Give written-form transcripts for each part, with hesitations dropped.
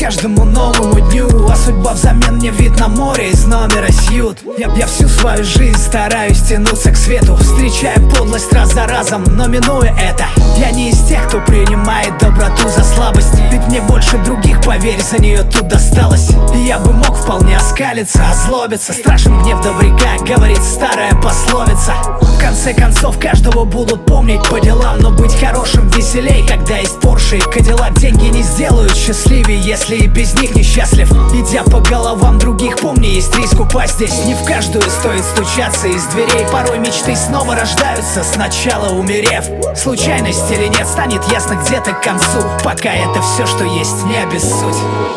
каждому новому дню, а судьба взамен мне вид на море из номера сьют. Я всю свою жизнь стараюсь тянуться к свету, встречая подлость раз за разом, но минуя это. Я не из тех, кто принимает доброту за слабость, ведь мне больше других, поверь, за нее тут досталось. И я бы мог вполне оскалиться, озлобиться. Страшен гнев добряка, говорит старая пословица. В конце концов, каждого будут помнить по делам, но быть хорошим веселей, когда есть Порше и Кадиллак. Деньги не сделают счастливее, если и без них несчастлив. Идя по головам других, помни, есть риск упасть здесь. Не в каждую стоит стучаться из дверей. Порой мечты снова рождаются, сначала умерев. Случайность или нет, станет ясно где-то к концу. Пока это все, что есть, не обессудь.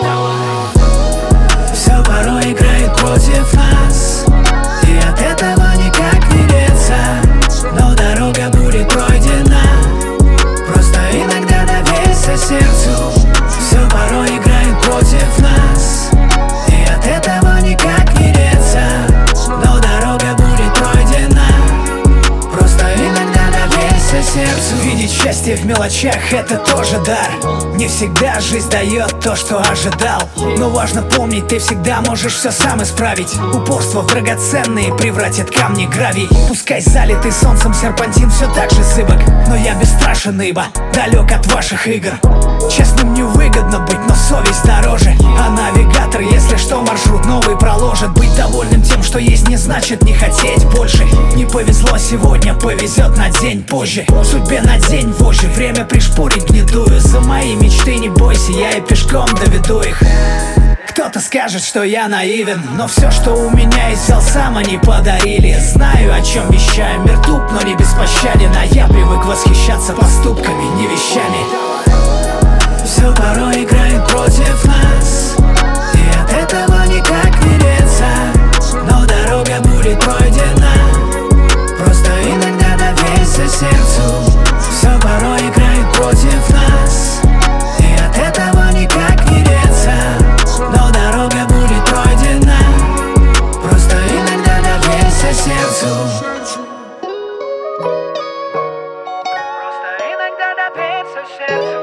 Все порой играет против нас, и от этого никак не деться. Но дорога будет пройдена, просто иногда доверься сердцу. Все порой играет против нас, и от этого никак не деться. Но дорога будет пройдена, просто иногда доверься сердцу. Видеть счастье в мелочах — это тоже дар. Не всегда жизнь дает то, что ожидал, но важно помнить, ты всегда можешь все сам исправить. Упорство в драгоценные превратит камни гравий. Пускай залитый солнцем серпантин все так же зыбок, но я бесстрашен, ибо далек от ваших игр. Честным невыгодно быть, но совесть дороже. А навигатор, если что, маршрут новый проложит. Быть довольным тем, что есть, не значит не хотеть больше. Не повезло сегодня, повезет на день позже. Судьбе на день вожжи, время пришпорить гнедую. За мои мечты не бойся, я и пешком доведу их. Кто-то скажет, что я наивен, но все, что у меня есть, взял сам, они подарили. Знаю, о чем вещаю, мир туп, но не беспощаден. А я привык восхищаться поступками, не вещами. Все порой играет против нас, и от этого никак не деться. Но дорога будет пройдена, просто иногда доверься сердцу. Все порой играет против нас, и от этого никак не деться. Но дорога будет пройдена, просто иногда доверься сердцу. Просто иногда доверься сердцу.